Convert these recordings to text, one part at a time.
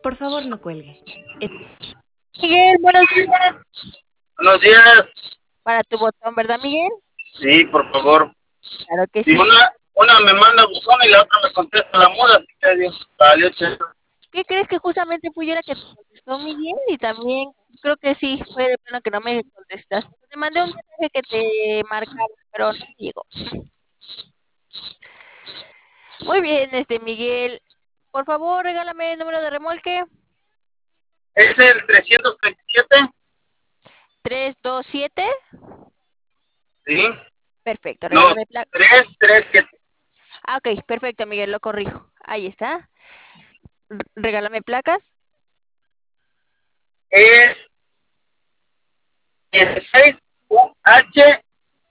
Por favor, no cuelgue. Miguel, buenos días. Buenos días. Para tu botón, ¿verdad, Miguel? Sí, por favor. Claro que Y sí. una me manda buzón y la otra me contesta la muda, así que Dios, salió chévere. ¿Qué crees que justamente fui yo la que te contestó, Miguel? Y también creo que sí, fue de plano que no me contestaste. Te mandé un mensaje que te marcaba, pero no me llegó. Muy bien, Miguel. Por favor, regálame el número de remolque. Es el 337. 327. Sí. Perfecto, No, regálame placa. 337. Ah, ok, perfecto, Miguel, lo corrijo. Ahí está. Regálame placas. Es 16 UH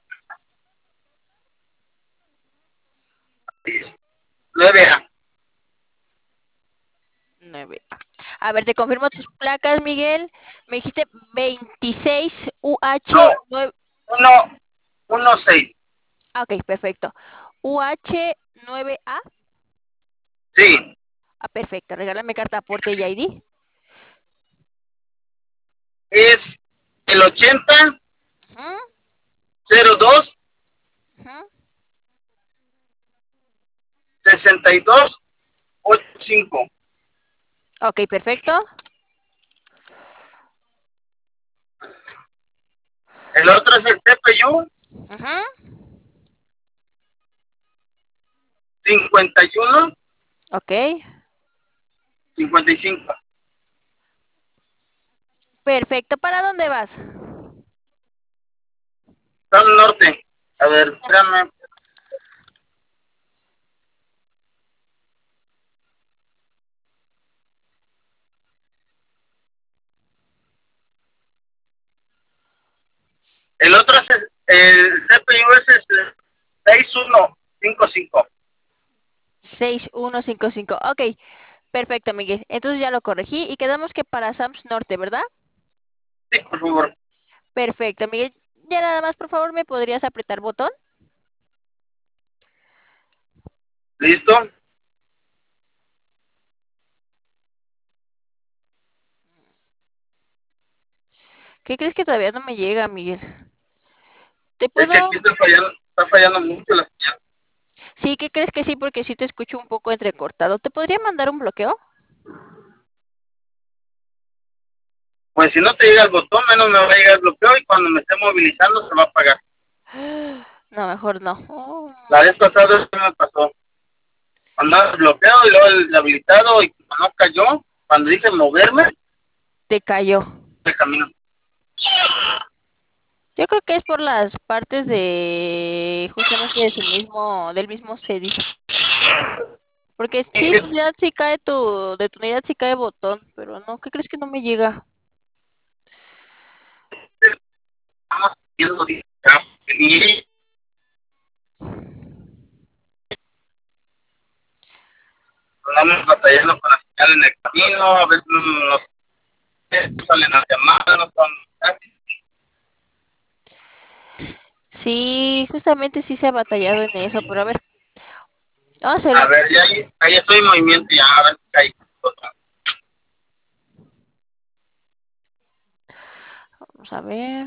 9A. 9. A ver, te confirmo tus placas, Miguel. Me dijiste 26 No, UH 9. 116. Ok, perfecto. UH 9A. Sí. Ah, perfecto. Regálame carta aporte y ID. Es el 80 Ujú, 02 ujú. 62 85. Ok, perfecto. El otro es el CPU Ujú. 51 Ok, 55. perfecto. ¿Para dónde vas? Está al norte. A ver, espérame. El otro es el CPU es 6155. 6155. Ok, perfecto, Miguel. Entonces ya lo corregí y quedamos que para Sams Norte, ¿verdad? Sí, por favor. Perfecto, Miguel. Ya nada más, por favor, ¿me podrías apretar botón? ¿Listo? ¿Qué crees que todavía no me llega, Miguel? ¿Te Es que puedo? aquí está fallando mucho la señal. Sí, ¿qué crees que sí? Porque sí te escucho un poco entrecortado. ¿Te podría mandar un bloqueo? Pues si no te llega el botón, menos me va a llegar el bloqueo y cuando me esté movilizando se va a apagar. No, mejor no. Oh, La vez pasada eso me pasó. Andaba bloqueado y luego el habilitado y como no cayó, cuando dice moverme, te cayó. el camino. Yo creo que es por las partes de justamente del mismo CDI. Porque Y sí, sí, tu unidad sí cae de tu unidad sí cae botón, pero no, ¿qué crees que no me llega? estamos viendo, y andamos batallando con la señal en el camino, a veces no salen las llamadas, no son Sí, justamente sí se ha batallado en eso, pero a ver, vamos a hacer a una ver, cosa. ya ahí estoy en movimiento ya, a ver si cae. Vamos a ver.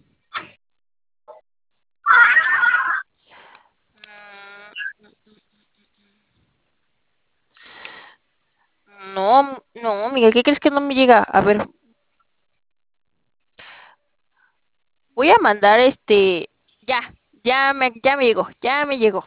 No, no, Miguel, ¿qué crees que no me llega? A ver, voy a mandar ya, ya me llegó, ya me llegó.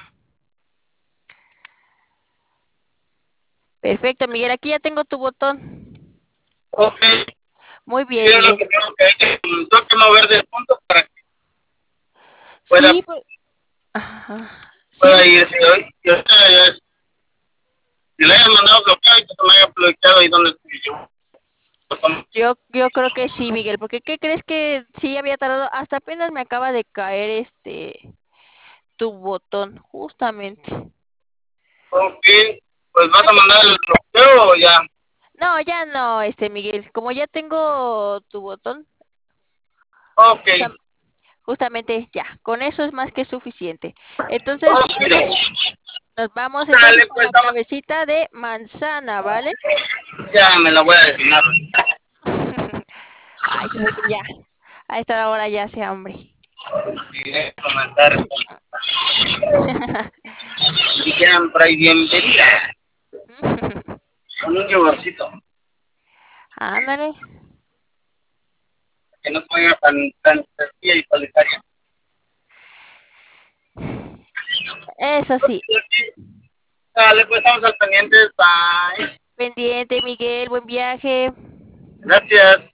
Perfecto, Miguel, aquí ya tengo tu botón. Ok, Muy sí bien, es lo Miguel. que tengo que mover de punto para que pueda, Sí, ajá. Sí, pueda ir. Si ahorita si le hayan mandado bloqueado y que se me haya bloqueado ahí donde estoy yo. yo creo que sí, Miguel, porque ¿qué crees que sí había tardado? Hasta apenas me acaba de caer tu botón, justamente. Ok, pues vas No a mandar el bloqueo o ya. No, ya no, Miguel, como ya tengo tu botón, Ok, justamente ya, con eso es más que suficiente. Entonces, ok. Nos vamos entonces Dale, por pues, la estamos, cabecita de manzana, ¿vale? ya me la voy a destinar. Ay, se ve que ya, a esta hora ya hace hambre. Diré comentar y quedan por ahí bienvenida con un yogurcito Ándale, que no sea tan sencilla y solitaria. eso sí. Dale, pues estamos al pendiente. Bye. Pendiente, Miguel, buen viaje. Gracias.